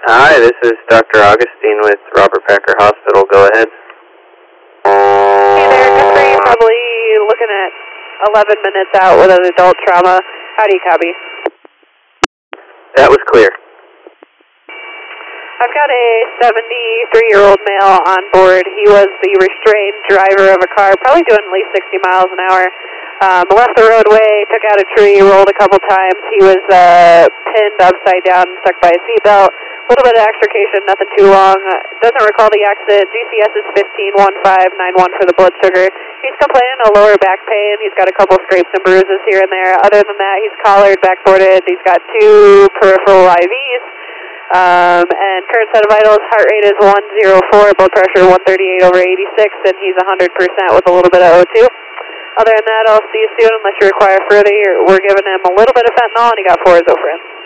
Hi, this is Dr. Augustine with Robert Packer Hospital. Go ahead. Hey there, good for you. Probably looking at 11 minutes out with an adult trauma. How do you copy? That was clear. I've got a 73-year-old male on board. He was the restrained driver of a car, probably doing at least 60 miles an hour. Left the roadway, took out a tree, rolled a couple times. He was pinned upside down, stuck by a seatbelt. A little bit of extrication, nothing too long. Doesn't recall the accident. GCS is 151591 for the blood sugar. He's complaining of lower back pain. He's got a couple scrapes and bruises here and there. Other than that, he's collared, backboarded. He's got 2 peripheral IVs. And current set of vitals, heart rate is 104, blood pressure 138/86, and he's 100% with a little bit of O2. Other than that, I'll see you soon unless you require further. We're giving him a little bit of fentanyl, and he got 4 Zofran.